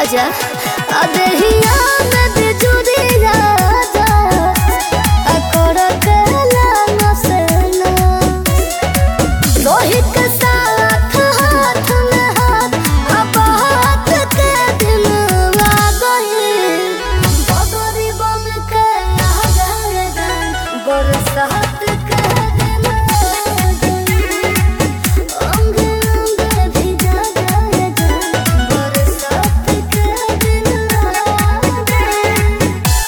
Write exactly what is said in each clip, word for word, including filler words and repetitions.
आजा अबे हिया में बिजुरी आजा अकोर केला नसेना रोहित के साथ हाथ में हाथ अब हाथ के दिन आ गई बदरी बन के आ जाएगा बरसात के दिन आ गई अंग अंग भिजा जाएगा बरसात के दिन आ गई।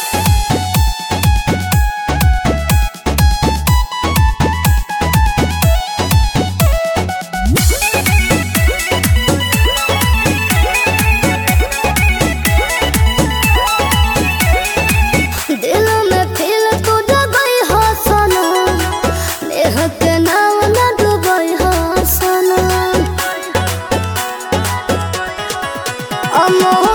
दिल में फिर तू डूबई हो सोना नेह के नाम न डूबई हो सोना अमोह